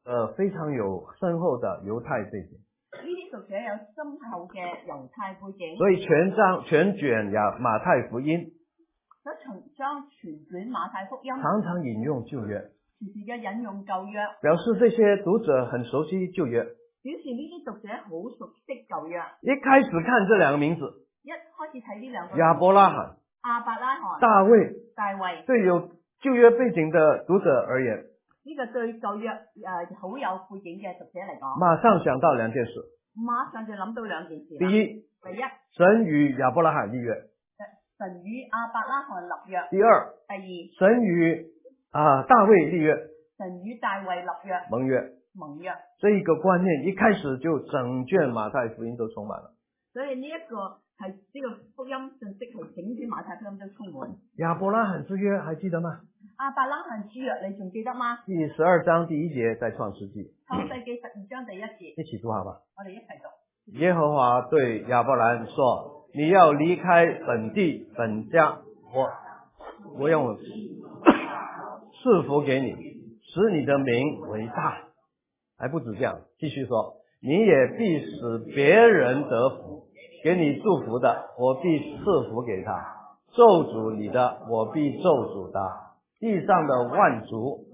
非常有深厚的猶太背景。 呢啲讀者有深厚嘅猶太背景， 所以全卷馬太福音所以將全卷馬太福音常常引用舊約， 時時嘅引用舊約， 表示這些讀者很熟悉舊約。 表示呢啲讀者好熟悉舊約。 一開始看這兩個名字， 一開始睇呢兩個亞伯拉罕、 亞伯拉罕、 大衛，對有舊約背景的讀者而言， 呢個對舊約好有背景嘅讀者嚟講， 馬上想到兩件事。 馬上就諗到兩件事。 第一，神與亞伯拉罕立約。 神與亞伯拉罕立約。 第二，神與大衛立約。 神與大衛立約。 盟約。 這一個觀念一開始就整卷馬太福音都充滿了。 所以呢一個係呢個福音信息係整卷馬太福音都充滿。 亞伯拉罕之約還記得嗎？ 亞伯拉罕之約你仲記得嗎？ 第12章第1節在創世紀。 創世紀12章第1節。 一起讀好吧。 我哋一齊讀。 耶和華對亞伯蘭說：你要離開本地本家，我用賜福給你，使你的名為大。還不止這樣，繼續說，你也必使別人得福，給你祝福的，我必賜福給他；咒詛你的，我必咒詛他。地上的萬族，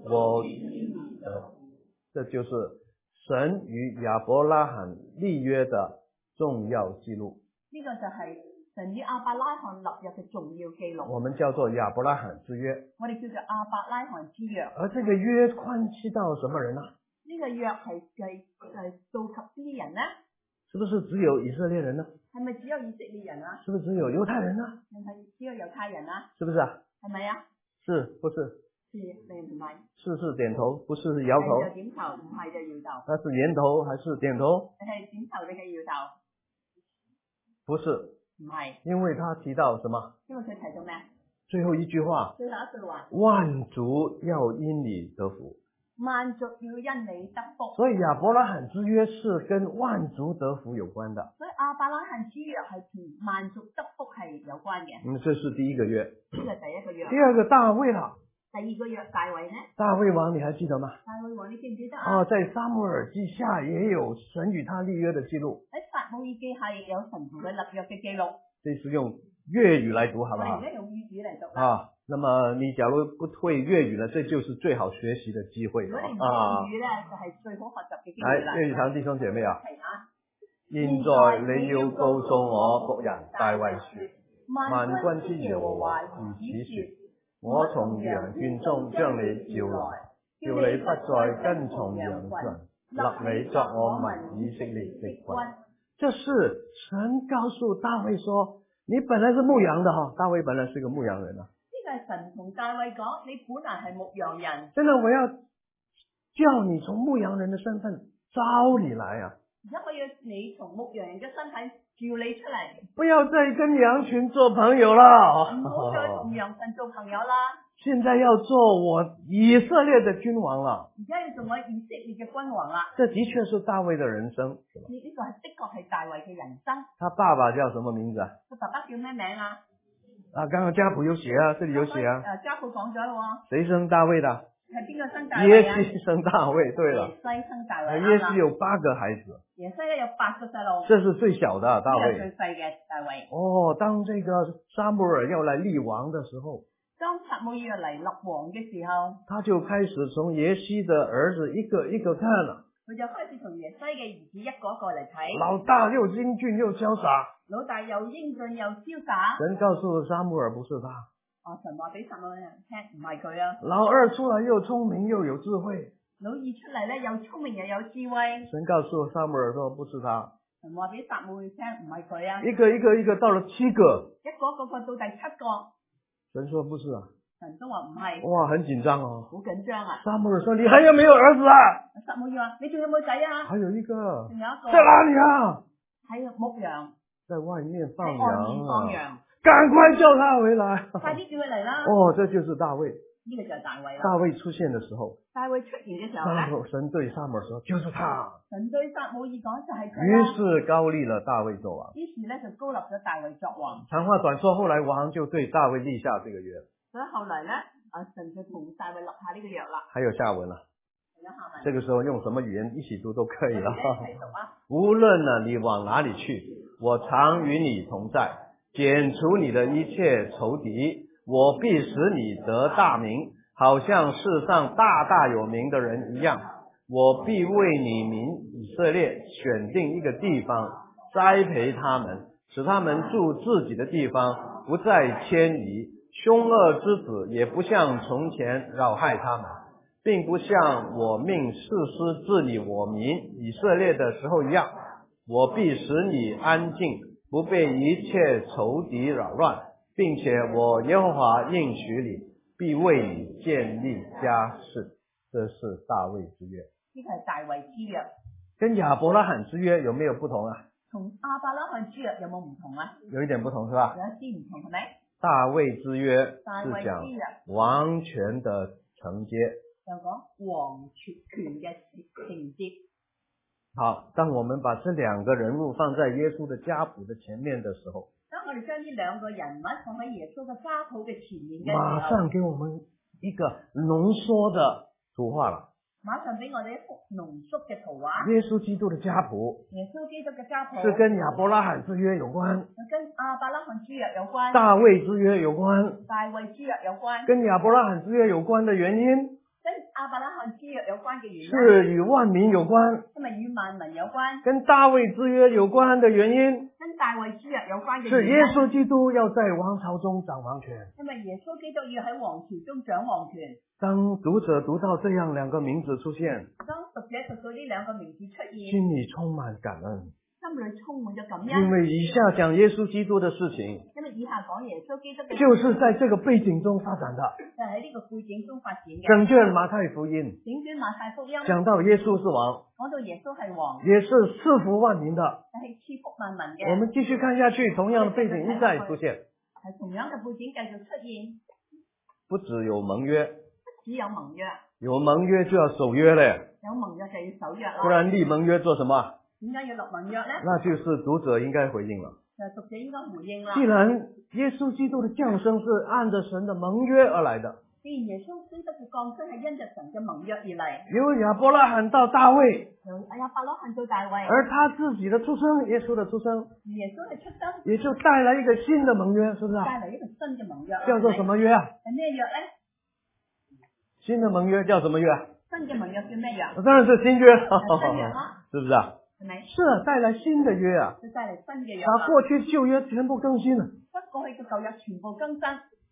這就是神與亞伯拉罕立約的重要記錄。 呢個就係神與亞伯拉罕立約嘅重要記錄。 我們叫做亞伯拉罕之約。 我哋叫做亞伯拉罕之約。 而這個約關係到什麼人呢？ 呢個約係到及邊啲人呢？ 是不是只有以色列人呢？ 係咪只有以色列人啊？ 是不是只有猶太人呢？ 係只有猶太人啊？ 是不是啊？ 係咪啊？ 是不是？ 是定唔係？ 是點頭，不是搖頭。 係就點頭，唔係就搖頭。 那是點頭還是點頭？ 係點頭定係搖頭？ 不是。 唔係。 因為他提到什麼？ 因為佢提到咩？ 最後一句話。 最後一句話。 萬族要因你得福。 萬族要因你得福。 所以亞伯拉罕之約是跟萬族得福有關的。 所以亞伯拉罕之約係同萬族得福係有關嘅。 這是第一個約。 呢個第一個約。 第二個大衛啦。 第二個約大衛呢？ 大衛王你還記得嗎？ 大衛王你記唔記得啊？ 在撒母耳記下也有神與他立約的記錄。 喺撒母耳記下亦有神同佢立約嘅記錄。 這是用粵語來讀，好不好？ 我哋而家用粵語嚟讀啊，那麼你假如不會粵語呢，這就是最好學習的機會。 如果你唔會粵語呢，就係最好學習嘅機會啦。 粵語堂弟兄姐妹啊， 現在你要告訴我僕人大衛說，萬軍之耶和華如此說，我從羊圈中將你召來，叫你不再跟從羊群，立你作我民以色列的君。這是神告訴大衛說，你本來是牧羊的哈，大衛本來是個牧羊人啊。 呢個係神同大衛講，你本來係牧羊人。 真的，我要叫你從牧羊人的身份招你來啊！ 而家我要你從牧羊人嘅身體召你出嚟， 不要再跟羊群做朋友啦！ 唔好再同羊群做朋友啦！ 現在要做我以色列的君王了。 而家要做我以色列嘅君王啦！ 這的確是大衛的人生。 呢個係的確係大衛嘅人生。 他爸爸叫什麼名字啊？ 佢爸爸叫咩名啊？ 剛剛家譜有寫啊，這裏有寫啊。 家譜講咗咯。 誰生大衛的？ 係邊個生大衛啊？ 耶西生大衛，對了。 耶西生大衛。 耶西有8個孩子。 耶西咧有8個細路。 這是最小的大衛。 最細嘅大衛。 哦，當這個撒母耳要來立王的時候， 當撒母耳嚟立王嘅時候， 他就開始從耶西的兒子一個一個看了。佢就開始從耶西嘅兒子一個一個嚟睇。 老大又英俊又瀟灑。 老大又英俊又瀟灑。 神告訴撒母耳不是他。 神話俾撒母耳人聽，唔係佢啊。 老二出來又聰明又有智慧。 老二出嚟咧又聰明又有智慧。 神告訴撒母耳說不是他。 神話俾撒母耳聽，唔係佢啊。 一個一個到了7個。 一個個到第7個。 神說不是啊。 神都話唔係。 哇，很緊張哦。 好緊張啊。 撒母耳說：你還有沒有兒子啊？ 撒母耳話：你仲有冇仔啊？ 還有一個。 仲有一個。 在哪裏啊？ 喺牧羊。 在外面放羊啊。放羊。 趕快叫他回來。 快啲叫佢嚟啦。 哦，這就是大衛。 呢個就係大衛啦。 大衛出現的時候。 大衛出現嘅時候咧。 神對撒母耳說：就是他。 神對撒母耳講就係佢。 於是高立了大衛做王。 於是咧就高立咗大衛作王。 長話短說，後來王就對大衛立下這個約。 所以後來咧，神就同大衛立下呢個約啦。 還有下文啦。 这个时候用什么语言一起读都可以了。 一齊讀啊！ 无论呢你往哪里去，我常与你同在，剪除你的一切仇敌，我必使你得大名，好像世上大大有名的人一样。我必为你民以色列选定一个地方，栽培他们，使他们住自己的地方，不再迁移。凶恶之子也不像从前扰害他们，并不像我命士师治理我民以色列的时候一样。我必使你安静，不被一切仇敌扰乱，并且我耶和华应许你，必为你建立家室。这是大卫之约。 呢個係大衛之約， 跟亞伯拉罕之約有沒有不同啊？ 同亞伯拉罕之約有冇唔同啊？ 有一點不同是吧？ 有一啲唔同係咪？ 大衛之約大衛是講之約王權的承接。 就講王權嘅承接。 好，當我們把這兩個人物放在耶穌的家譜的前面的時候， 當我哋將呢兩個人物放喺耶穌嘅家譜嘅前面嘅時馬候， 上給我們一個濃縮的圖畫了。 馬上俾我哋一幅濃縮嘅圖畫。 耶穌基督的家譜耶穌基督嘅家譜是跟亞伯拉罕之約有關， 跟亞伯拉罕之約有關， 大衛之約有關， 大衛之約有關， 跟亞伯拉罕之約有關的原因跟亞伯拉罕之約有關嘅原因是與萬民有關， 因為與萬民有關， 跟大衛之約有關的原因跟大衛之約有關嘅是耶原因， 穌基督要在王朝中掌王權。 因為耶穌基督要喺王朝中掌王權。 當讀者讀到這樣兩個名字出現， 當讀者讀到呢兩個名字出現， 心裏充滿感恩， 心裏充滿咗感恩。 因為以下講耶穌基督的事情， 因為以下講耶穌基督嘅就是在這個背景中發展的。 就喺呢個背景中發展嘅。 整卷馬太福音整卷馬太福音講到耶穌是王， 講到耶穌係王， 也是賜福萬民的。 係賜福萬民嘅。 我們繼續看下去，同樣的背景一再出現， 係同樣嘅背景繼續出現， 不只有盟約， 只有盟約， 有盟約就要守約嘞， 有盟約就要守約啦。 不然立盟約做什麼？ 點解要立盟約咧？ 那就是讀者應該回應了。 就讀者應該回應啦。 既然耶穌基督的降生是按着神的盟約而來的， 既然耶穌基督嘅降生係因着神嘅盟約而嚟， 由亞伯拉罕到大衛， 由亞伯拉罕到大衛， 而他自己的出生，耶穌的出生， 耶穌嘅出生也就帶來一個新的盟約，是不是啊？ 帶嚟一個新嘅盟約啦。 叫做什麼約啊？ 係咩約咧？ 新的盟約叫什麼約啊？ 新嘅盟約叫咩約？ 當然是新約， 新約啦， 是不是啊？ 係咪？ 是啊，帶來新的約啊， 佢帶嚟新嘅約把啦。 過去舊約全部更新了。 將過去嘅舊約全部更新。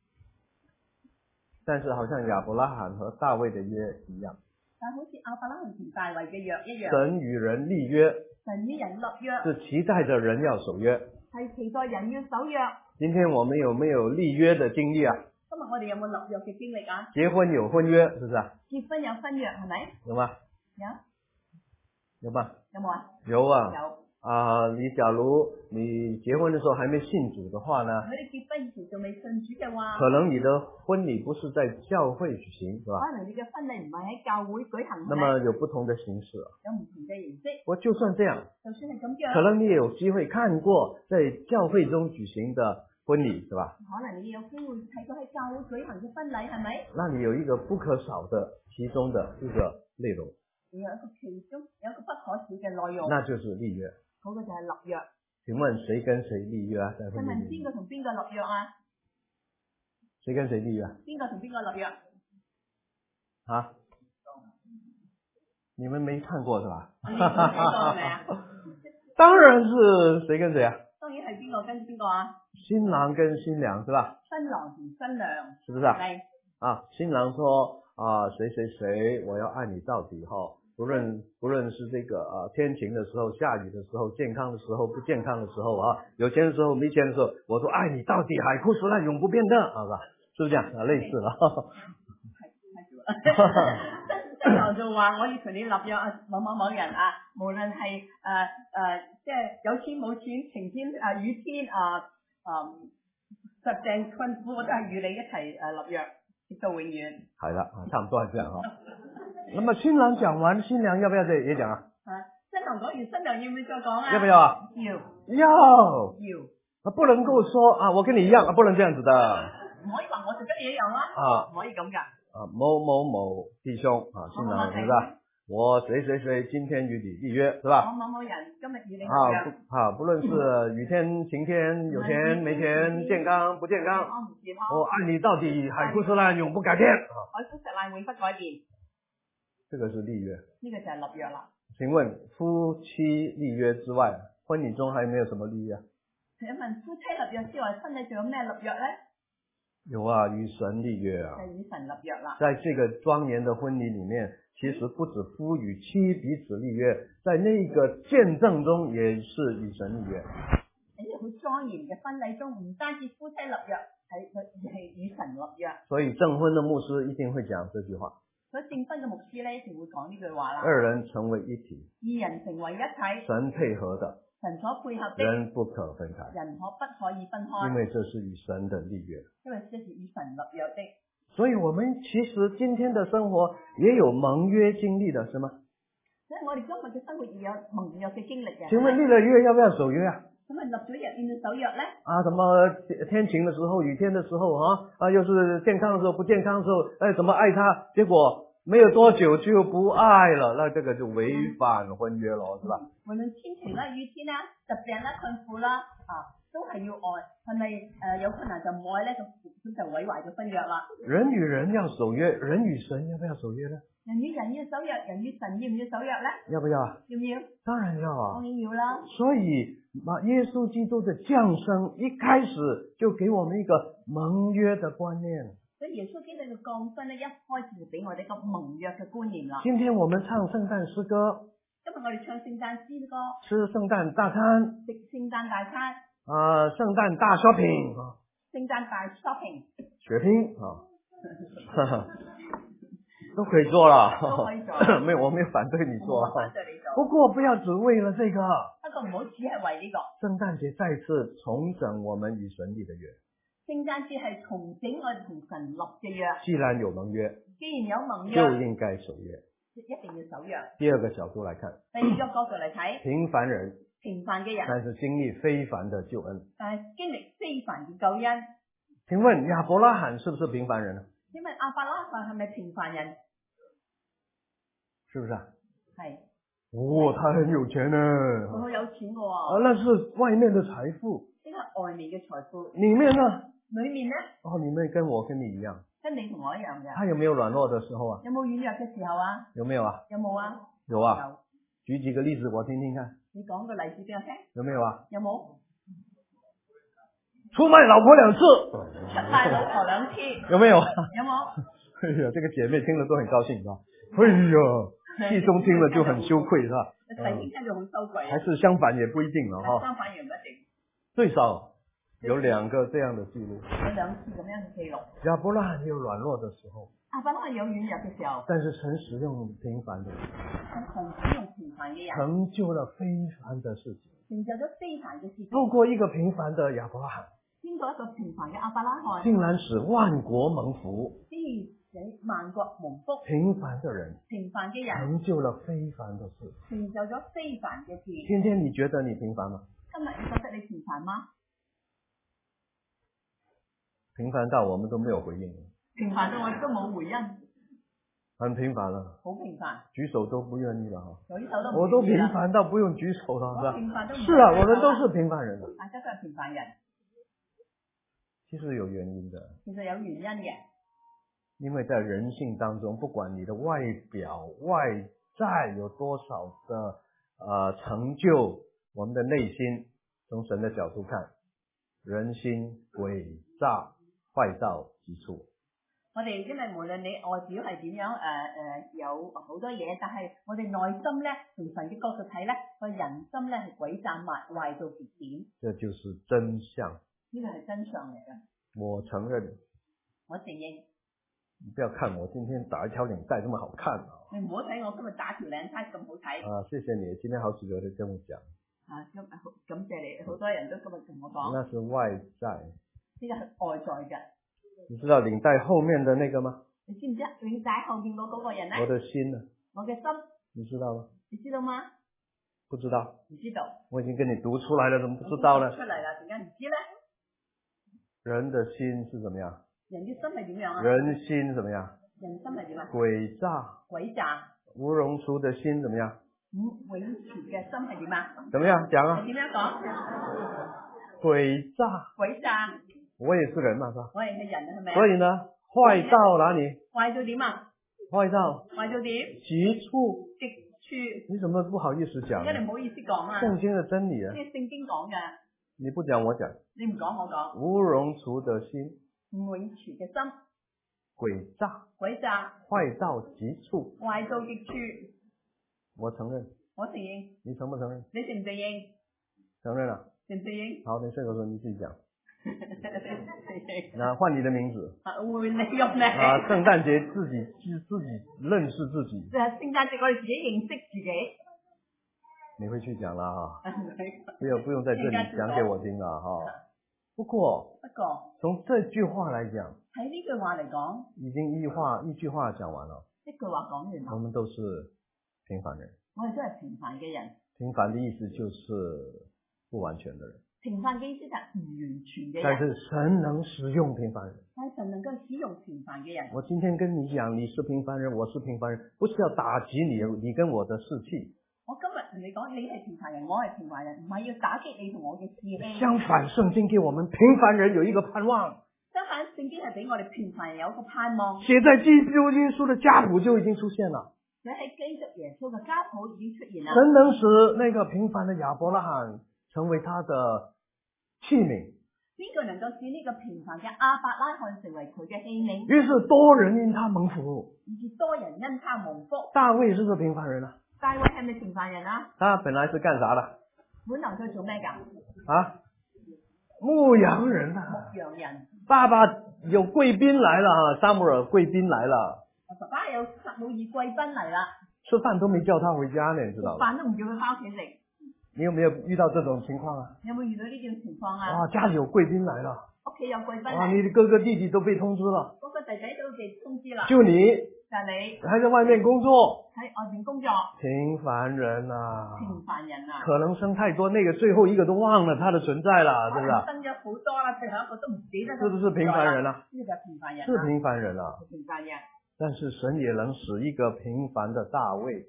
但是好像亞伯拉罕和大衛的約一樣， 但好似亞伯拉罕同大衛嘅約一樣， 神與人立約， 神與人立約， 是期待着人要守約。 係期待人要守約。 今天我們有沒有立約的經歷啊？ 今日我哋有冇立約嘅經歷啊？ 結婚有婚約，是不是啊？ 結婚有婚約係咪？ 有嗎？ 有有嗎？ 有冇啊？ 有啊。 有。 你假如你結婚的時候還沒信主的話呢， 如果你結婚以前仲未信主嘅話， 可能你的婚禮不是在教會舉行，是吧？ 可能你嘅婚禮唔係喺教會舉行， 那麼有不同的形式。 有唔同嘅形式。 我就算這樣， 就算係咁樣， 可能你也有機會看過在教會中舉行的婚禮，是吧？ 可能你有機會睇到喺教會舉行嘅婚禮，係咪？ 那你有一個不可少的其中的一個內容， 有一個其中有一個不可少嘅內容， 那就是立約。 嗰個就係立約。 請問誰跟誰立約啊？在請問邊個同邊個立約啊？ 誰跟誰立約？ 邊個同邊個立約？ 啊？你們沒看過是吧？ 你冇睇過係咪啊？ 當然是誰跟誰啊？ 當然係邊個跟邊個啊？ 新郎跟新娘是吧？ 新郎同新娘， 是不是啊？ 係啊，新郎說誰誰誰，我要愛你到底哈。不論是這個天晴的時候、下雨的時候、健康的時候、不健康的時候啊，有錢的時候、沒錢的時候，我說愛你到底，海枯石爛永不變的，是吧？是不是這樣啊？類似啦。 新郎就話我要同你立約啊，某某某人啊，無論係即係有錢冇錢、晴天雨天實正困苦，我都係與你一齊立約，直到永遠。 係啦，差唔多係這樣哈。那麼新郎講完，新娘要不要再也講啊？ 新郎講完，新娘要唔要再講啊？ 要不要啊？要。不能夠說我跟你一樣不能這樣子的。 唔可以話我就跟你一樣啦。唔可以咁噶。 某某某弟兄新郎是吧？ 我谁谁谁今天与你立约，是吧？ 某某人今日與你立啊約。 不論是雨天、晴天、有錢沒錢、健康不健康， 唔健康。 我愛你到底，海枯石爛永不改變。 海枯石爛永不改變。 這個是立約。 呢個就係立約啦。 請問夫妻立約之外，婚禮中還有沒有什麼立約？ 請問夫妻立約之外，婚禮仲有咩立約咧？ 有啊，與神立約啊。 就係與神立約啦。 在這個莊嚴的婚禮裏面，其實不止夫與妻彼此立約，在那個見證中也是與神立約。 喺呢個好莊嚴嘅婚禮中，唔單止夫妻立約，係與神立約。 所以證婚的牧師一定會講這句話。 所以證婚嘅牧師咧，一定會講呢句話啦。 二人成為一體， 二人成為一體， 神配合的， 神所配合的， 人不可分開， 人不可以分開， 因為這是與神的立約。 因為這是與神立約的。 所以我們其實今天的生活也有盟約經歷的，是嗎？ 所以我哋今日嘅生活也有盟約嘅經歷嘅。 請問立了約要不要守約啊？ 咁啊立咗約要守約咧？ 啊，什麼天晴的時候、雨天的時候又是健康的時候、不健康的時候，怎麼愛他？結果沒有多久就不愛了，那這個就違反婚約了，是吧？ 無論天晴啦、雨天啦、疾病啦、困苦啦，都係要愛。係咪有困難就唔愛咧？咁就毀壞咗婚約啦。 人與人要守約，人與神要不要守約呢？ 人與人要守約，人與神要唔要守約咧？ 要不要啊？ 要唔要？ 當然要啊！ 當然要啦。 所以耶穌基督的降生一開始就給我們一個盟約的觀念。 所以耶穌基督嘅降生咧，一開始就俾我哋一個盟約嘅觀念啦。 今天我們唱聖誕詩歌， 今日我哋唱聖誕詩歌， 吃聖誕大餐， 食聖誕大餐， 聖誕大 shopping， 聖誕大 shopping， 血拼都可以做了， 都可以做。 沒有，我沒有反對你做， 反對你做。 不過不要只為了這個。 不過唔好只係為呢個。 聖誕節再次重整我們與神立的約。 聖誕節係重整我哋同神立嘅約。 既然有盟約， 既然有盟約， 就應該守約， 一定要守約。 第二個角度來看， 第二個角度嚟睇， 平凡人， 平凡嘅人， 但是經歷非凡的救恩。 但係經歷非凡嘅救恩。 請問亞伯拉罕是不是平凡人呢？ 請問亞伯拉罕係咪平凡人？ 是不是啊？ 係。 他很有錢呢。 佢好有錢嘅喎。 那是外面的財富。 呢個係外面嘅財富。 裏面呢？ 裏面呢？ 裏面跟我跟你一樣。 跟你同我一樣嘅。 他有沒有軟弱的時候啊？ 有冇軟弱嘅時候啊？ 有沒有啊？ 有冇啊？ 有啊。有。舉幾個例子我聽聽看。 你講個例子俾我聽。 有沒有啊？ 有冇？ 出賣老婆2次。 出賣老婆2次。 有沒有？ 有冇？ 哎呀，這個姐妹聽了都很高興，是吧？哎呀，弟兄聽了就很羞愧，是吧？ 弟兄聽就好羞愧。 還是相反也不一定了哈。 相反也唔一定。 最少有2個這樣的記錄。 有2次咁樣嘅記錄。 亞伯拉罕有軟弱的時候。 亞伯拉罕有軟弱嘅時候。 但是神使用平凡的人。 神使用平凡嘅人。 成就了非凡的事情。 成就咗非凡嘅事情。 透過一個平凡的亞伯拉罕。 經過一個平凡嘅亞伯拉罕。 竟然使萬國蒙福。 使萬國蒙福。 平凡的人。 平凡嘅人。 成就了非凡的事。 成就咗非凡嘅事。 今天你覺得你平凡嗎？ 今日你覺得你平凡嗎？ 平凡到我們都沒有回應。 平凡到我哋都冇回應。 很平凡了。 好平凡。舉手都不願意了哈。 舉手都唔願意啦。 我都平凡到不用舉手了，是吧？ 平凡都唔是啊，我們都是平凡人。 大家都係平凡人。 其實有原因的。 其實有原因嘅。 因為在人性當中，不管你的外表外在有多少的成就，我們的內心從神的角度看，人心詭詐壞到極處。 我哋因為無論你外表係點樣有好多嘢，但係我哋內心咧，從神嘅角度睇咧，個人心咧係詭詐壞到極點。 這就是真相。 呢個係真相嚟嘅。 我承認。 我承認。 你不要看我今天打一條領帶這麼好看啊！ 你唔好睇我今日打條領帶咁好睇。 謝謝你，今天好幾個人跟我講。 感謝你，好多人都今日同我講。 那是外在。 呢個係外在嘅。 你知道領帶後面的那個嗎？ 你知唔知領帶後面嗰個人咧？ 我的心啊。 我嘅心。 你知道嗎？ 你知道嗎？ 不知道。 唔知道。 我已經跟你讀出來了，怎麼不知道呢？ 出嚟啦，點解唔知咧？ 人的心是怎麼樣？ 人嘅心係點樣啊？ 人心怎麼樣？ 人心係點啊？ 詭詐。 詭詐。 無容錯的心怎麼樣？ 永存嘅心係點啊？ 怎麼樣講啊？ 係點樣講？ 詭詐。 詭詐。 我也是人嘛，是吧？ 我係人係咪？ 所以呢，壞到哪裡？ 壞到點啊？ 壞到點？ 極處。 極處。 你怎麼不好意思講？ 而家你唔好意思講啊。 聖經的真理啊。 即係聖經講嘅。 你不講我講。 你唔講我講。 無容錯的心。 唔永存嘅心。 詭詐。 詭詐。 壞到極處。 壞到極處。 我承認。 我承認。 你承不承認？ 你承唔承認？ 承認了。 承唔承認？ 好，你這個時候你自己講。那換你的名字。 換你個名。 聖誕節自己認識自己。 聖誕節我哋自己認識自己。 你會去講啦哈。不用在這裏講給我聽啦哈。不過從這句話來講。喺呢句話嚟講。已經一句話講完了。 一句話講完。 我們都是平凡人。 我哋都係平凡嘅人。 平凡的意思就是不完全的人。 平凡嘅意思就係唔完全嘅人。 但是神能使用平凡人。 但係神能夠使用平凡嘅人。 我今天跟你講，你是平凡人，我是平凡人，不是要打擊你跟我的士氣。 我今日同你講，你係平凡人，我係平凡人，唔係要打擊你同我嘅士氣。 相反，聖經給我們平凡人有一個盼望。 相反，聖經係俾我哋平凡人有一個盼望。 寫在基督耶穌的家譜就已經出現了。 寫喺基督耶穌嘅家譜已經出現啦。 神能使那個平凡的亞伯拉罕成為他的器皿。 邊個能夠使呢個平凡嘅亞伯拉罕成為佢嘅器皿？ 於是多人因他蒙福。 於是多人因他蒙福。 大衛是不是平凡人啊？ 大衛係咪平凡人啊？ 他本來是幹啥的？ 本來佢做咩噶？ 牧羊人啊。 牧羊人。 爸爸有貴賓來了啊，撒母耳貴賓來了。 爸爸有撒母耳貴賓嚟啦。 吃飯都沒叫他回家呢，你知道嗎？ 飯都唔叫佢翻屋企食。 你有沒有遇到這種情況啊？ 有冇遇到呢種情況啊？ 哇，家裏有貴賓來了。 屋企有貴賓。 哇，你的哥哥弟弟都被通知了。 嗰個弟弟都被通知啦。 就你。 但你。 還在外面工作。 喺外面工作。 平凡人啊。 平凡人啊。 可能生太多，那個最後一個都忘了他的存在了，是不是？ 生咗好多啦，最後一個都唔記得。 是不是平凡人啊？ 呢個係平凡人。 是平凡人啊。 平凡人。 但是神也能使一個平凡的大衛。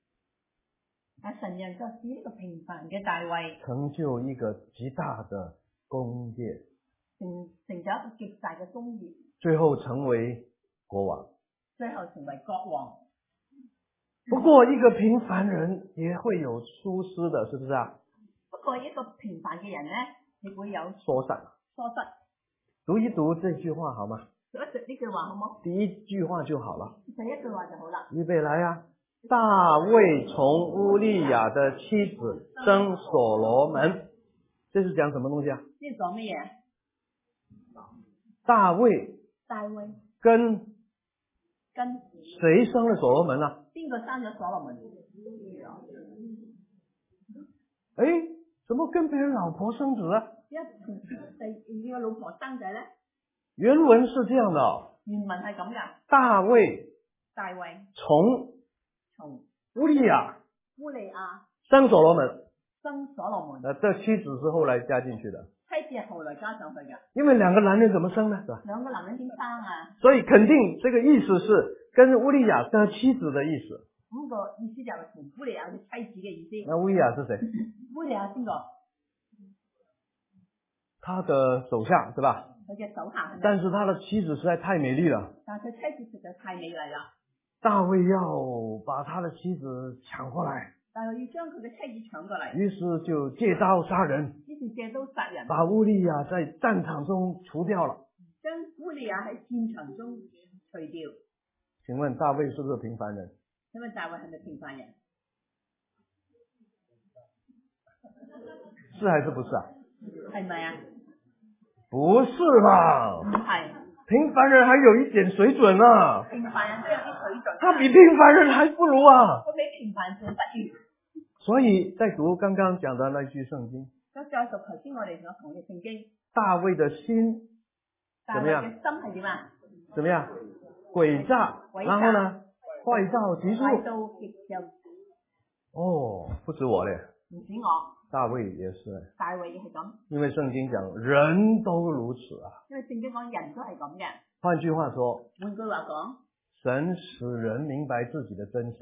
神人就使呢個平凡嘅大衛成就一個極大的功業， 成就一個極大嘅功業， 最後成為國王。 最後成為國王。 不過一個平凡人也會有疏失的，是不是啊？ 不過一個平凡嘅人呢，亦會有疏失。讀一讀這句話好嗎？ 讀一讀呢句話好冇？ 第一句話就好了。 第一句話就好啦。 預備來啊！大衛從烏利亞的妻子生所羅門，這是講什麼東西啊？ 呢講乜嘢？ 大衛跟誰生了所羅門啊？ 邊個生咗所羅門？ 誒，怎麼跟別人老婆生子啊？ 呢個老婆生仔咧？ 原文是這樣的。 原文係咁噶。 大衛從烏利亞生所羅門。這妻子是後來加進去的。 妻子係後來加上去嘅。 因為兩個男人怎麼生呢？ 兩個男人點生啊？ 所以肯定這個意思是跟烏利亞的妻子的意思。 咁個意思就係同烏利亞嘅妻子嘅意思。 那烏利亞是誰？ 烏利亞邊個？ 他的手下，對吧？ 佢嘅手下。 但是他的妻子實在太美麗了。 但係佢妻子實在太美麗啦。 大衛要把他的妻子搶過來。 但係要將佢嘅妻子搶過嚟。 於是就借刀殺人。 於是借刀殺人。 把烏利亞在戰場中除掉了。 將烏利亞喺戰場中除掉。 請問大衛是不是平凡人？ 請問大衛係咪平凡人？ 是還是不是啊？ 係咪啊？ 不是吧？ 唔係。 平凡人還有一點水準啊。 平凡人都有啲水準。 他比平凡人還不如啊。 佢比平凡人不如。 所以在讀剛剛講的那句聖經。 再讀頭先我哋所講嘅聖經。 大衛的心怎麼樣？ 大衛嘅心係點啊？ 怎麼樣？詭詐。然後呢？壞到極處。 壞到極處。 哦，不止我咧。 唔止我。 大衛也是。 大衛亦係咁。 因為聖經講人都如此啊。 因為聖經講人都係咁嘅。 換句話說。 換句話講。 神使人明白自己的真相。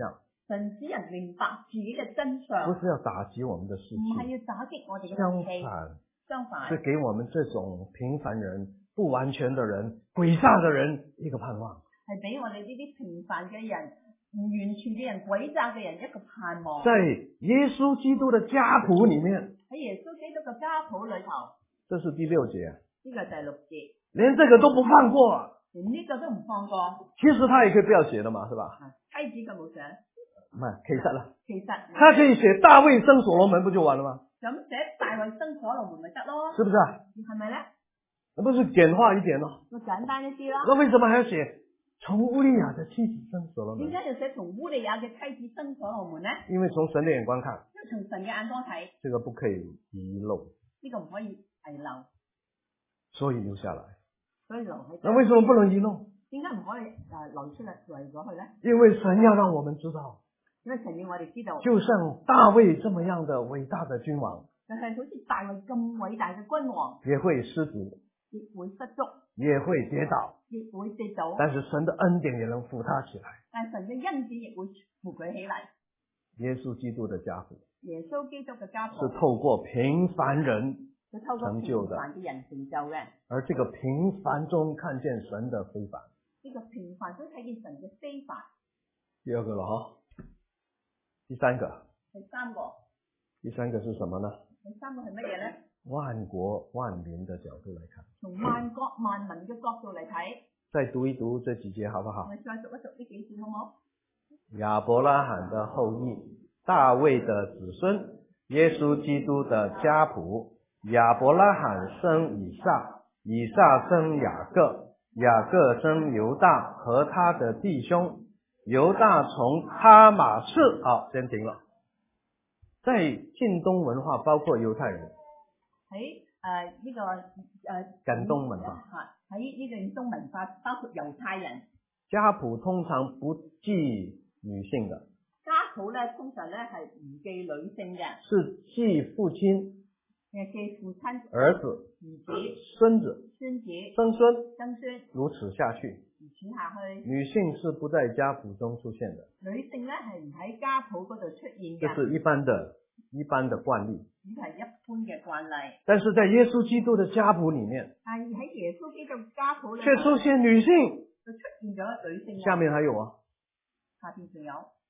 神使人明白自己嘅真相， 不是要打擊我們的士唔係氣， 要打擊我哋嘅相士氣， 反相反是給我們這種平凡人、不完全的人、詭詐的人一個盼望。 係俾我哋呢啲平凡嘅人、唔完全嘅人、詭詐嘅人一個盼望。 在耶穌基督的家譜裡面， 喺耶穌基督嘅家譜裏頭， 這是第6節， 呢個第6節， 連這個都不放過。 連呢個都唔放過。 其實他也可以不要寫的嘛，是吧？ 妻子佢冇寫， 唔係，其實啦， 其實他可以寫大衛生所羅門不就完了嗎？ 咁寫大衛生所羅門咪得咯？ 是不是啊？ 係咪咧？ 那不是簡化一點咯？ 咪簡單一啲咯？ 那為什麼還要寫從烏利亞的妻子生所羅門？ 點解要寫從烏利亞嘅妻子生所羅門咧？ 因為從神的眼光看， 因為從神嘅眼光睇， 這個不可以遺漏， 呢個唔可以遺漏， 所以留下來。 所以留喺度。 那為什麼不能遺漏？ 點解唔可以流出嚟遺咗去咧？ 因為神要讓我們知道， 因為神要我哋知道， 就像大衛這麼樣的偉大的君王， 就係好似大衛咁偉大嘅君王， 也會失足， 亦會失足， 也會跌倒， 亦會跌倒， 但是神的恩典也能扶他起來。 但神嘅恩典亦會扶佢起嚟。 耶穌基督的家譜耶穌基督嘅家是譜透過平凡人佢透過平凡嘅人成就嘅， 而這個平凡中看見神的非凡。 呢個平凡都睇見神嘅非凡。 第二個了哈，第三個第三個是什麼呢？ 第三個係乜嘢咧？ 萬國萬民的角度來看， 從萬國萬民嘅角度嚟睇， 再讀一讀這幾節好不好？ 我哋再讀一讀呢幾節好唔好？ 亞伯拉罕的後裔，大衛的子孫，耶穌基督的家譜。亞伯拉罕生以撒，以撒生雅各，雅各生猶大和他的弟兄。猶大從他瑪氏，好，先停了。在近東文化，包括猶太人， 喺呢個近東文化， 喺呢個東文化，包括猶太人， 家譜通常不記女性的， 家譜咧通常咧係唔記女性嘅， 是記父親、 記父親、 兒子、 兒子、 孫子、 孫子、 曾孫， 曾孫， 如此下去。 如此下去， 女性是不在家譜中出現的， 女性咧係唔喺家譜嗰度出現嘅， 這是一般的慣例。 呢係一般嘅慣例。 但是在耶穌基督的家譜裡面， 但係喺耶穌基督家譜裏卻出現女性， 就出現咗女性。 下面還有啊， 下邊仲有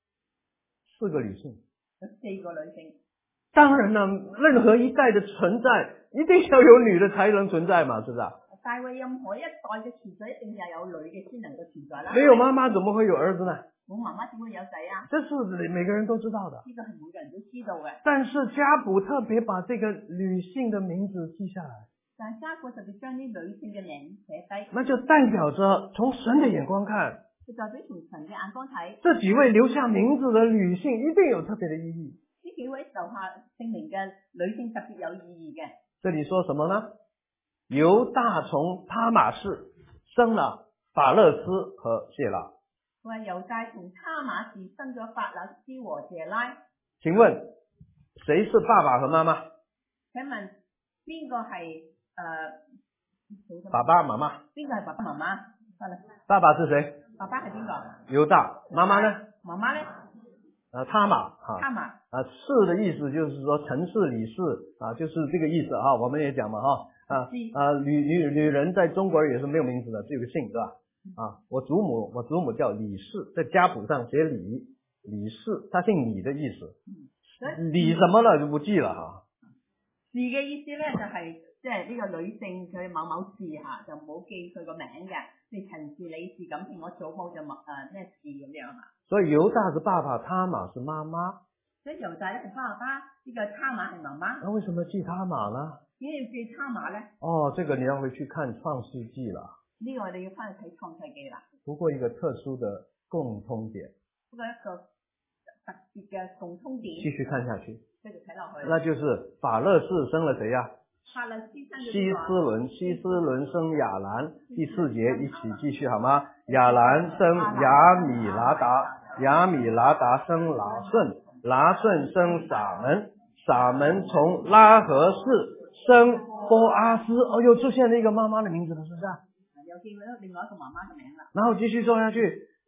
4個女性。 有4個女性。 當然啦，任何一代的存在，一定要有女的才能存在嘛，是不是？ 大衛任何一代嘅存在，一定係有女嘅先能夠存在啦。 沒有媽媽怎麼會有兒子呢？ 冇媽媽點會有仔啊？ 這是每個人都知道的。 呢個係每個人都知道嘅。 但是家譜特別把這個女性的名字記下來， 但係家譜特別將啲女性嘅名寫低， 那就代表着從神的眼光看， 就代表從神嘅眼光睇， 這幾位留下名字的女性一定有特別的意義。 呢幾位留下姓名嘅女性特別有意義嘅。 這裡說什麼呢？猶大從他瑪氏生了法勒斯和謝拉。 佢話猶大從他瑪氏生咗法勒斯和謝拉。 請問誰是爸爸和媽媽？ 請問邊個係爸爸媽媽？ 邊個係爸爸媽媽？ 爸爸是誰？ 爸爸係邊個？ 猶大。媽媽呢？ 媽媽呢？ 他瑪。 他瑪。 氏的意思就是說陳氏、李氏啊，就是這個意思啊。我們也講嘛哈女人在中國也是沒有名字的，只有個姓，對吧？啊，我祖母叫李氏，在家譜上寫李氏，他姓李的意思。李什麼了就不記了哈。 氏嘅意思咧就係即係呢個女性佢某某氏吓，就冇記佢個名嘅，譬如陳氏、李氏咁，譬如我祖母就咩氏咁樣啊。所以猶大是爸爸，他瑪是媽媽。 所以猶大咧係爸爸，呢個他瑪係媽媽。 那為什麼記他瑪呢？ 點解要記他瑪咧？ 哦，這個你要回去看創世紀了。 呢個我哋要翻去睇創世紀啦。 不過一個特殊的共通點。 不過一個特別嘅共通點。 繼續看下去。 繼續睇落去。 那就是法勒氏生了誰呀？ 法勒斯生咗希斯倫生亞蘭。第4節一起繼續好嗎？亞蘭生亞米拿達，亞米拿達生拿順，拿順生撒門，撒門從拉合氏生波阿斯。哦，又出現了一個媽媽的名字了，是不是？ 有機會另外一個媽媽嘅名啦。 然後繼續說下去，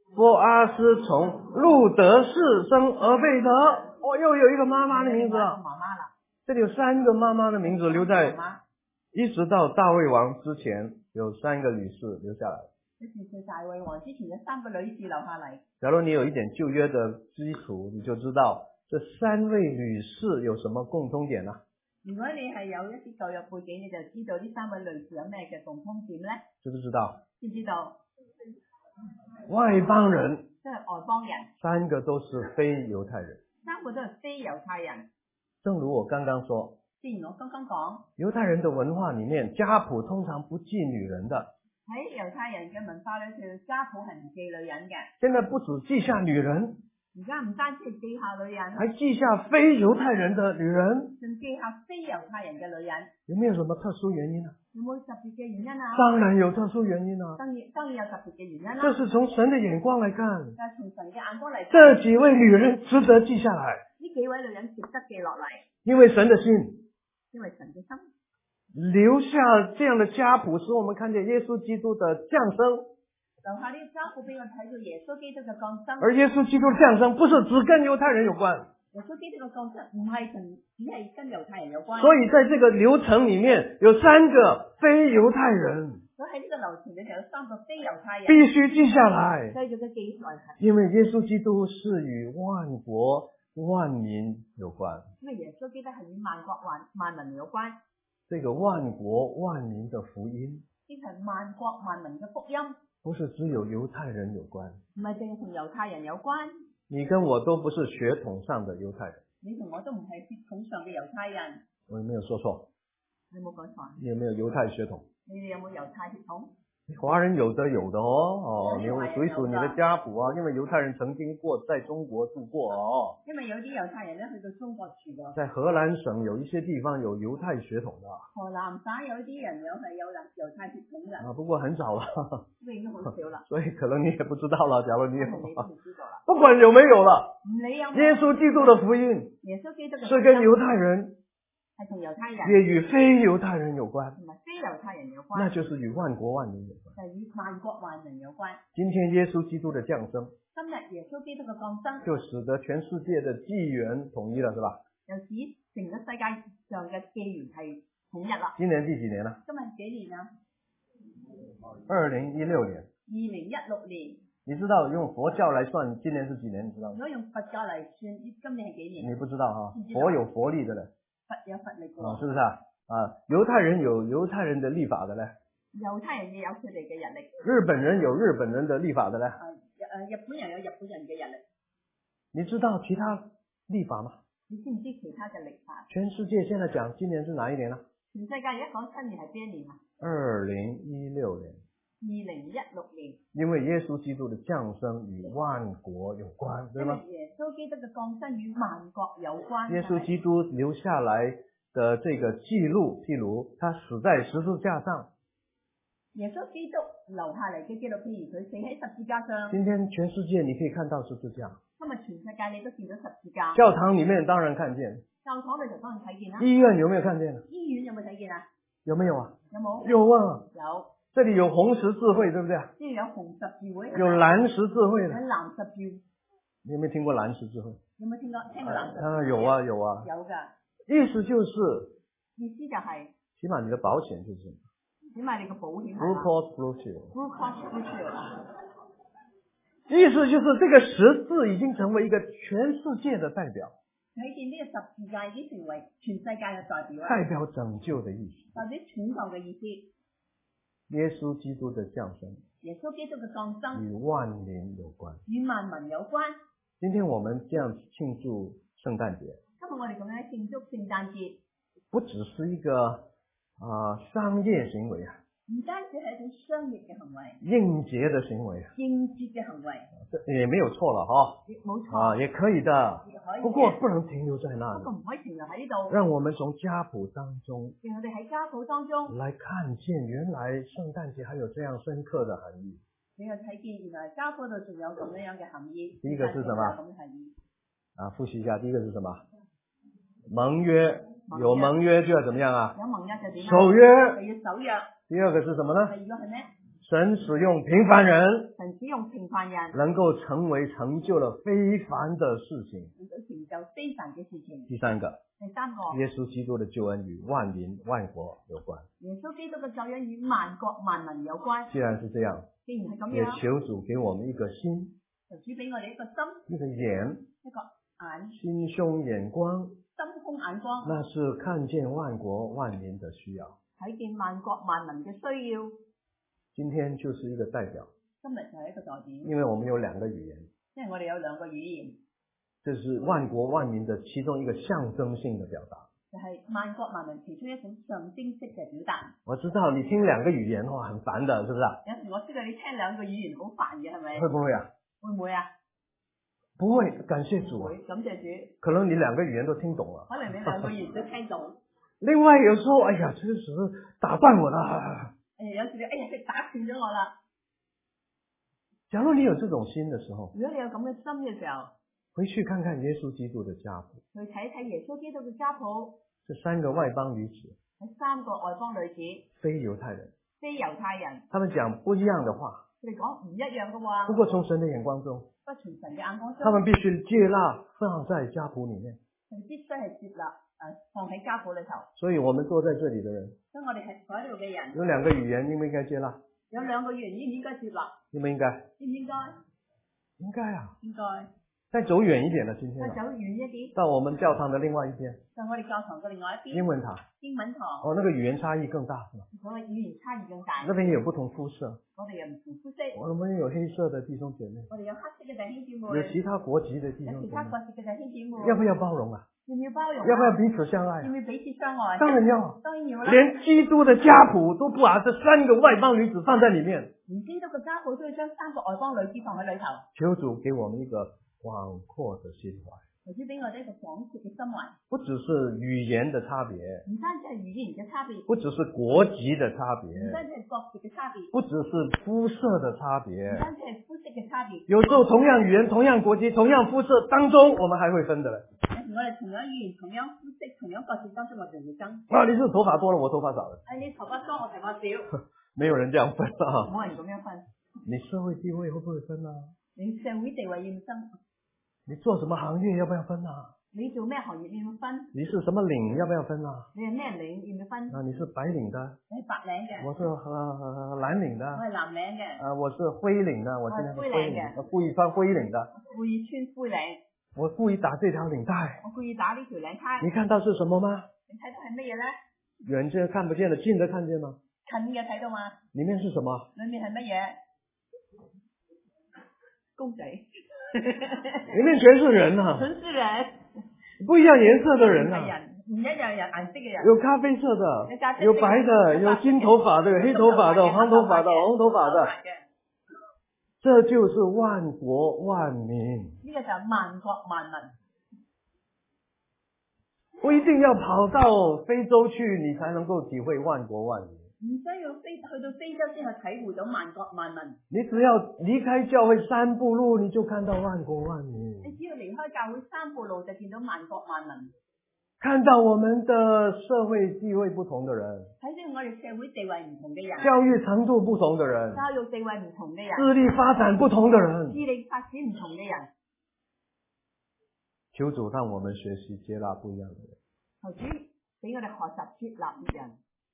波阿斯从路德氏生俄贝德。哦，又有一个妈妈的名字了。这里有3个妈妈的名字留在，一直到大卫王之前，有3个女士留下来。 大衛王之前有3個女士留下嚟。 假如你有一點舊約的基礎，你就知道這3位女士有什麼共通點啦。 如果你係有一啲舊約背景，你就知道呢3位女士有咩嘅共通點咧？ 知不知道？ 知唔知道？ 外邦人， 即係外邦人。 3個都是非猶太人。 3個都係非猶太人。 正如我剛剛說， 正如我剛剛講， 猶太人的文化裡面，家譜通常不記女人的。 喺猶太人嘅文化裏頭，家譜係唔記女人嘅。 現在不止記下女人， 而家唔單止係記下女人， 還記下非猶太人的女人， 仲記下非猶太人嘅女人。 有沒有什麼特殊原因呢？ 有冇特別嘅原因啊？ 當然有特殊原因啊。 當然有特別嘅原因啦。 這是從神的眼光來看， 但係從神嘅眼光嚟睇， 這幾位女人值得記下來。 呢幾位女人值得記落嚟， 因為神的心， 因為神嘅心留下這樣的家譜，使我們看見耶穌基督的降生。 留下呢個家譜俾我睇到耶穌基督嘅降生。 而耶穌基督的降生不是只跟猶太人有關。 耶穌基督嘅降生唔係只係跟猶太人有關。 所以在這個流程裡面有3個非猶太人。 所以喺呢個流程裏頭有3個非猶太人。 必須記下來。 繼續嘅記載。 因為耶穌基督是與萬國萬民有關。 因為耶穌基督係與萬國萬民有關。 這個萬國萬民的福音， 呢係萬國萬民嘅福音， 不是只有猶太人有關， 唔係淨係同猶太人有關。 你跟我都不是血統上的猶太人， 你同我都唔係血統上嘅猶太人。 我有沒有說錯？ 你冇講錯。 你有沒有猶太血統？ 你哋有冇猶太血統？ 華人有的哦，你數一數你的家譜啊，因為猶太人曾經在中國住過哦。 因為有啲猶太人咧去到中國住過。在荷蘭省有一些地方有猶太血統的。 河南省有啲人有猶太血統嘅。 不過很少了。 咁已經好少啦。 所以可能你也不知道了，假如你有。 你都唔知道啦。 不管有沒有了， 唔理有冇。 耶穌基督的福音， 耶穌基督嘅是跟猶太人。 係同猶太人， 也與非猶太人有關， 同埋非猶太人有關， 那就是與萬國萬民有關， 就係與萬國萬民有關。 今天耶穌基督的降生， 今日耶穌基督嘅降生， 就使得全世界的紀元統一了，是吧？ 又使成個世界上嘅紀元係統一啦。 今年第幾年啦？ 今日幾年啊 ？2016年。 2016年。 你知道用佛教來算，今年是幾年？你知道嗎？ 如果用佛教嚟算，今年係幾年？ 你不知道哈？佛有佛曆的嘞。 佛有佛曆嘅。 是不是啊？猶太人有猶太人的曆法的嘞。 猶太人也有佢哋嘅日曆。 日本人有日本人的曆法的嘞。 日本人有日本人嘅日曆。 你知道其他曆法嗎？ 你知唔知其他嘅曆法？ 全世界現在講今年是哪一年啊？ 全世界而家講新年係邊一年啊 ？2016年。 2016年。 因為耶穌基督的降生與萬國有關，對嗎？ 耶穌基督嘅降生與萬國有關。 耶穌基督留下來的這個記錄，譬如他死在十字架上。 耶穌基督留下嚟嘅記錄，譬如佢死喺十字架上。 今天全世界你可以看到十字架。 今日全世界你都見到十字架。 教堂裡面當然看見。 教堂裏頭當然睇見啦。 醫院有沒有看見？ 醫院有冇睇見啊？ 有沒有啊？ 有冇？ 有啊。 有。 這裡有紅十字會，對不對？ 即係有紅十字會。 有藍十字會。 有藍十字。 你有沒有聽過藍十字會？ 有冇聽過藍十字會？ 有啊有啊。 有噶。 意思就是。 意思就係。 起碼你的保險就是。 起碼你個保險係。 Blue Cross Blue Shield。 Blue Cross Blue Shield。 意思就是這個十字已經成為一個全世界的代表。 睇見呢個十字架已經成為全世界嘅代表。 代表拯救的意思。 代表拯救嘅意思。 耶穌基督的降生， 耶穌基督嘅降生與萬民有關， 與萬民有關。 今天我們這樣慶祝聖誕節， 今日我哋咁樣慶祝聖誕節， 不只是一個商業行為啊， 唔單止係一種商業嘅行為， 應節的行為啊， 應節嘅行為， 也沒有錯了哈， 冇錯， 也可以的，不過不能停留在那裡， 不過唔可以停留喺呢度， 讓我們從家譜當中， 讓我哋喺家譜當中來看見原來聖誕節還有這樣深刻的含義。 你又睇見原來家譜度仲有咁樣嘅含義。 第一個是什麼？複習一下，第一個是什麼？盟約，有盟約就要怎麼樣啊？ 有盟約就點？ 守約。 就要守約。 第二個是什麼呢？ 第二個係咩？ 神使用平凡人， 神使用平凡人， 能够成就了非凡的事情。 能夠成就非凡嘅事情。 第三個， 第三個， 耶穌基督的救恩與萬民萬國有關。 耶穌基督嘅救恩與萬國萬民有關。 既然是這樣， 既然係咁也樣， 求主給我們一個心， 求主俾我哋一個心， 一個眼， 一個眼， 心胸眼光， 心胸眼光， 那是看見萬國萬民的需要。 睇見萬國萬民嘅需要。 今天就是一個代表， 今日就係一個代表， 因為我們有兩個語言， 因為我哋有兩個語言， 這是萬國萬民的其中一個象徵性的表達。 就係萬國萬民其中一種象徵式嘅表達。 我知道你聽兩個語言哇，很煩的，是不是？ 有時我知道你聽兩個語言好煩嘅，係咪？ 會不會啊？ 會唔會啊？ 不會，感謝主啊！ 會，感謝主。 可能你兩個語言都聽懂了。 可能你兩個語言都聽懂。 另外有時候，哎呀，這是打斷我了。 有時你哎呀，佢打斷咗我啦。 假如你有這種心的時候， 如果你有咁嘅心嘅時候， 回去看看耶穌基督的家譜， 去睇睇耶穌基督嘅家譜。 這三個外邦女子， 係三個外邦女子， 非猶太人， 非猶太人， 他們講不一樣的話， 佢哋講唔一樣嘅話。 不過從神的眼光中， 不從神嘅眼光中， 他們必須接納放在家譜裡面。 佢哋必須係接納放喺家譜裏頭。 所以我們坐在這裡的人， 所以我哋係坐喺度嘅人， 有兩個語言應不應該接納？ 有兩個語言應唔應該接納？ 應不應該？ 應唔應該？ 應該啊！ 應該。 再走遠一點了，今天再走遠一啲， 到我們教堂的另外一邊， 就我哋教堂嘅另外一邊， 英文堂。 英文堂。 哦，那個語言差異更大，是吧？ 嗰個語言差異更大。 那邊有不同膚色， 我哋有唔同膚色。 我們有黑色的弟兄姐妹， 我哋有黑色嘅弟兄姊妹， 有其他國籍的弟兄姐妹， 有其他國籍嘅弟兄姊妹。 要不要包容啊？ 要唔要包容？ 要不要彼此相愛？ 要唔要彼此相愛？ 當然要， 當然要啦。 連基督的家譜都把這三個外邦女子放在裡面。 連基督嘅家譜都要將三個外邦女子放喺裏頭。 求主給我們一個廣闊的心懷， 求主俾我哋一個廣闊嘅心懷。 不只是語言的差別， 唔單止係語言嘅差別， 不只是國籍的差別， 唔單止係國籍嘅差別， 不只是膚色的差別， 唔單止係膚色嘅差別。 有時候同樣語言、同樣國籍、同樣膚色當中，我們還會分的嘞。 我哋同樣語言、同樣膚色、同樣國籍當中，我哋會爭。 啊，你是頭髮多了，我頭髮少了。 你頭髮多，我頭髮少。 沒有人這樣分啊。 冇人咁樣分。 你社會地位會不會分啊？ 你社會地位要唔分？ 你做什麼行業要不要分啊？ 你做咩行業要唔分？ 你是什麼領要不要分啊？ 你係咩領要唔要分？ 啊，你是白領的， 你係白領嘅。 我是藍領的。 我係藍領嘅。 啊，我是灰領的，我今天是灰領嘅。 我故意穿灰領的。 故意穿灰領。 我故意打這條領帶。 我故意打呢條領帶。 你看到是什麼嗎？ 你睇到係乜嘢咧？ 遠嘅看不見的，近的看見嗎？ 近嘅睇到嗎？ 裏面是什麼？ 裏面係乜嘢？公仔。 裏面全是人啊！ 全是人。 不一樣顏色的人啊！ 唔一樣顏色嘅人。 有咖啡色的，有白的，有金頭髮的，有黑頭髮的，黃頭髮的，紅頭髮的。這就是萬國萬民。 呢個就係萬國萬民。 不一定要跑到非洲去，你才能夠體會萬國萬民。 唔需要去到非洲先去體會到萬國萬民。 你只要離開教會3步路，你就看到萬國萬民。 你只要離開教會3步路，就見到萬國萬民。 看到我們的社會地位不同的人， 睇到我哋社會地位唔同嘅人， 教育程度不同的人， 教育地位唔同嘅人， 智力發展不同的人， 智力發展唔同嘅人。 求主讓我們學習接納不一樣的人。 求主俾我哋學習接納別人。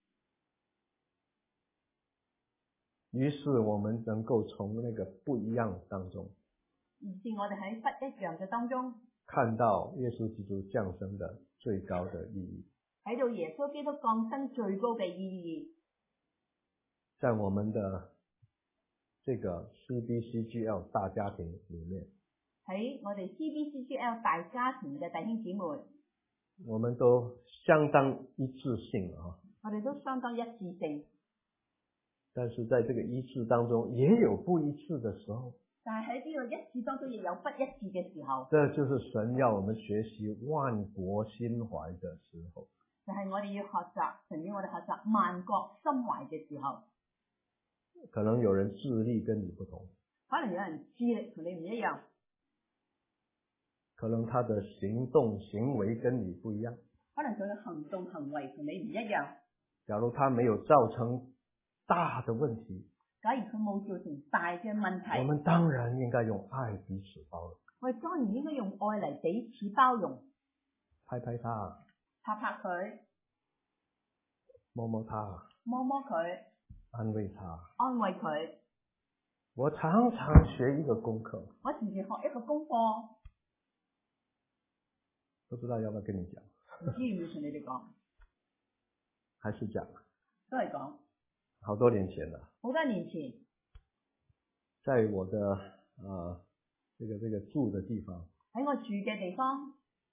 於是我們能夠從那個不一樣當中， 於是我哋喺不一樣嘅當中， 看到耶穌基督降生的最高的意義， 睇到耶穌基督降生最高嘅意義， 在我們的這個 CBCGL 大家庭裏面， 喺我哋 CBCGL 大家庭嘅弟兄姊妹， 我們都相當一致性啊， 我哋都相當一致性。 但是在這個一致當中，也有不一致的時候。 但係喺呢個一致當中，亦有不一致嘅時候。 這就是神要我們學習萬國心懷的時候。 就係我哋要學習，神要我哋學習萬國心懷嘅時候。 可能有人智力跟你不同， 可能有人智力同你唔一樣， 可能他的行動行為跟你不一樣， 可能佢嘅行動行為同你唔一樣。 假如他沒有造成大的問題， 假如佢冇造成大嘅問我題， 们当然应該用愛彼此包容， 我哋當然應該用愛嚟彼此包容， 拍拍他， 拍拍佢， 摸摸他， 摸摸佢， 安慰他。 安慰佢。 我常常學一個功課， 我時時學一個功課， 不知道要不要跟你講， 唔知要唔要同你哋講， 還是講？ 都係講。 好多年前了， 好多年前， 在我的這個住的地方， 喺我住嘅地方，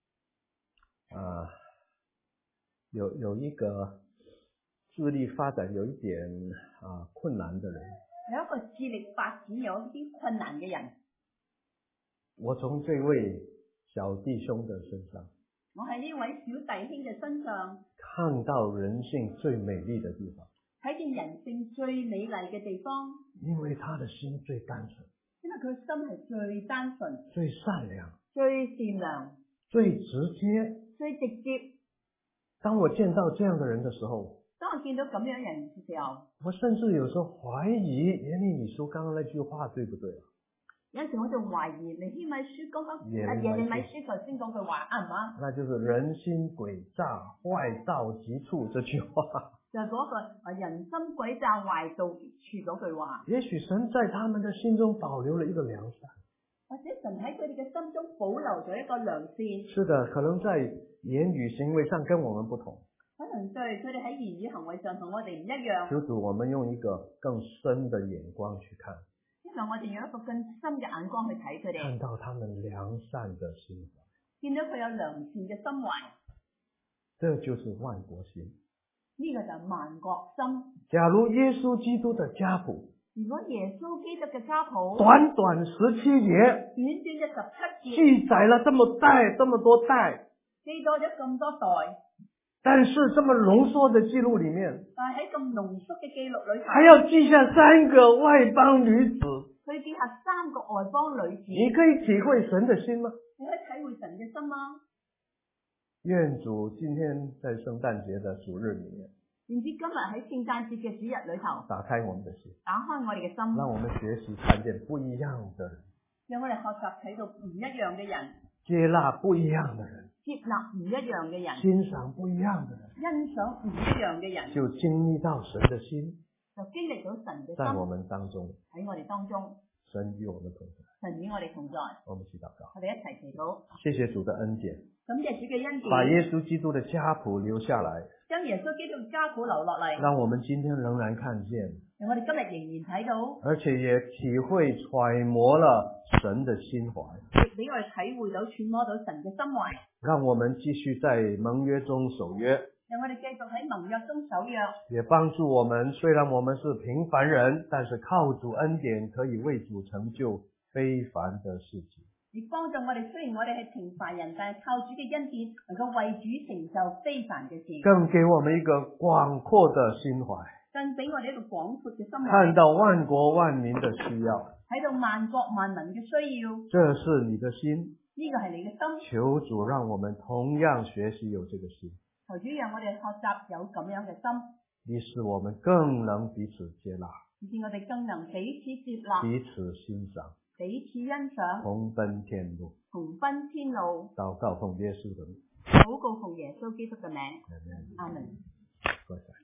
有一個智力發展有一點困難的人， 有一個智力發展有一啲困難嘅人， 我從這位小弟兄的身上， 我喺呢位小弟兄嘅身上看到人性最美麗的地方， 睇見人性最美麗嘅地方， 因為他的心最單純， 因為佢心係最單純、 最善良、 最善良、 最直接。 最直接。 當我見到這樣的人的時候， 當我見到咁樣嘅人嘅時候， 我甚至有時候懷疑耶利米書剛剛那句話對不對啊？ 有時我就懷疑尼希米書剛剛耶利米書頭先講句話啱唔啱？ 那就是人心詭詐，壞到極處這句話。 就係嗰個人心詭詐，壞到極處嗰句話。 也許神在他們的心中保留了一個良善， 或者神喺佢哋嘅心中保留咗一個良善。 是的，可能在言語行為上跟我們不同。 可能對佢哋喺言語行為上同我哋唔一樣。 求主，我們用一個更深的眼光去看， 希望我哋用一個更深嘅眼光去睇佢哋， 看到他們良善的心懷， 見到佢有良善嘅心懷， 這就是萬國心。 呢個就係萬國心。 假如耶穌基督的家譜， 如果耶穌基督嘅家譜短短17節， 短短嘅17節， 記載了這麼多代， 記咗咁多代， 但是這麼濃縮的記錄裏面， 但係喺咁濃縮嘅記錄裏頭， 還要記下3個外邦女子。 佢記下3個外邦女子。 你可以體會神的心嗎？ 你可以體會神嘅心嗎？ 願主今天在聖誕節的主日裏面， 唔知今日喺聖誕節嘅主日裏頭， 打開我們的心， 打開我哋嘅心， 讓我們學習看見不一樣的人， 讓我哋學習睇到唔一樣嘅人， 接納不一樣的人， 接納唔一樣嘅人， 欣賞不一樣的人， 欣賞唔一樣嘅人， 就經歷到神的心就經歷到神嘅在我心們當中。 喺我哋當中， 神與我們同在， 神與我哋同在， 我們一起禱告。 我哋一齊祈禱。 謝謝主的恩典， 感謝主嘅恩把典， 耶穌基督的家譜留下來， 將耶穌基督嘅家譜留落嚟， 讓我們今天仍然看見， 讓我哋今日仍然睇到， 而且也體會揣摩了神的心懷， 亦俾我哋體會到揣摩到神嘅心懷， 讓我們繼續在盟約中守約， 讓我哋繼續喺盟約中守約， 也幫助我們，雖然我們是平凡人，但是靠主恩典可以為主成就非凡的事情。 亦幫助我哋，雖然我哋係平凡人，但係靠主嘅恩典，能夠為主成就非凡嘅事， 更給我們一個廣闊的心懷， 更俾我哋一個廣闊嘅心懷， 看到萬國萬民的需要， 睇到萬國萬民嘅需要， 這是你的心。 呢個係你嘅心。 求主讓我們同樣學習有這個心， 求主讓我哋學習有咁樣嘅心， 以使我們更能彼此接納， 以致我哋更能彼此接納、 彼此欣賞， 彼此欣賞， 同奔天路。 同奔天路。 禱告奉耶穌的名， 禱告奉耶穌基督嘅名， 阿們。 阿門。 多謝。